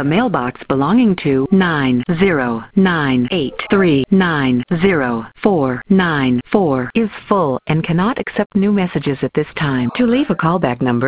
mailbox belonging to 90983900494 is full and cannot accept new messages at this time. To leave a callback number,